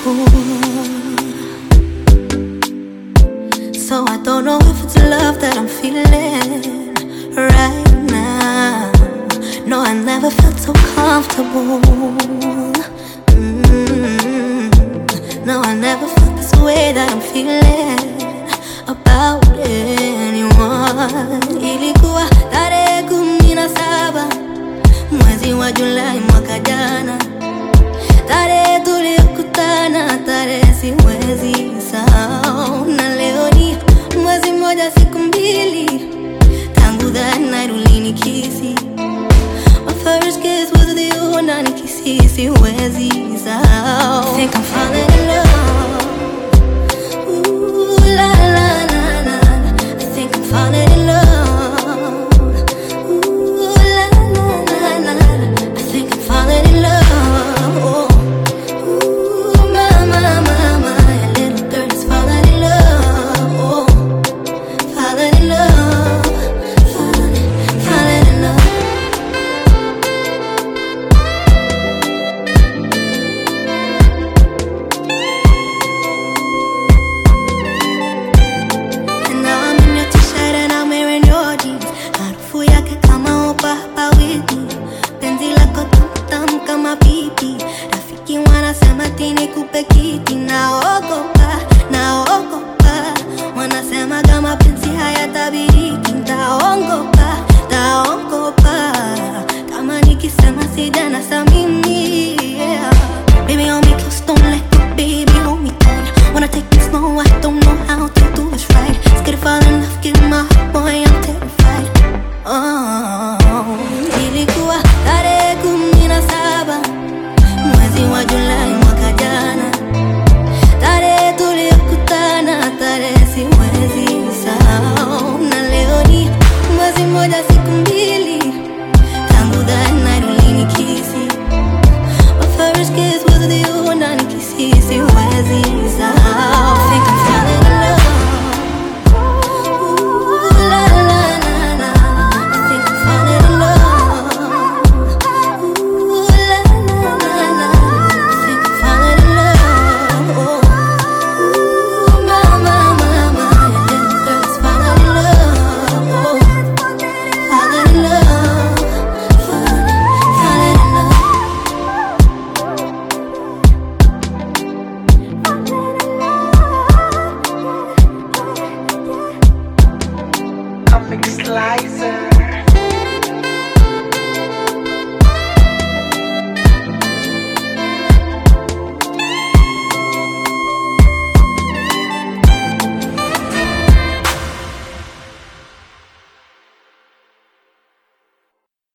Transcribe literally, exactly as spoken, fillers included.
So I don't know if it's love that I'm feeling right now. No, I never felt so comfortable. mm. No, I never felt this way that I'm feeling about anyone. Ilikuwa tarehe kumi na saba mwezi wa Julai mwaka jana, tarehe tuliyokutana, tarehe siwezi sahau. Na leo ni mwezi mmoja siku mbili tangu that night ulinikisi. My first kiss was with you, na nikisi siwezi sahau. Think I'm falling in love. Ooh, la la la la. I think I'm falling in love. Rafiki wanasema tini kupe kiti, naogopa, naogopa. Wanasema kama penzi hayatabiriki, nitaongopa, nitaongopa. Kama nikisema sijana sa mimi, yeah. Baby hold me close, don't let go, baby hold me tight. Wanna take it slow, I don't know how to do this right. Scared to fall in love, give my heart, boy, I'm terrified. Oh, ilikuwa tarehe kumi na saba mwezi wa Julai mwaka jana, tarehe tuliyokutana, tarehe siwezi sahau. Na leo ni mwezi mmoja siku mbili tangu that night ulinikisi. My first kiss was with you, na nikisi siwezi sahau. Think I'm falling in love. Slicer.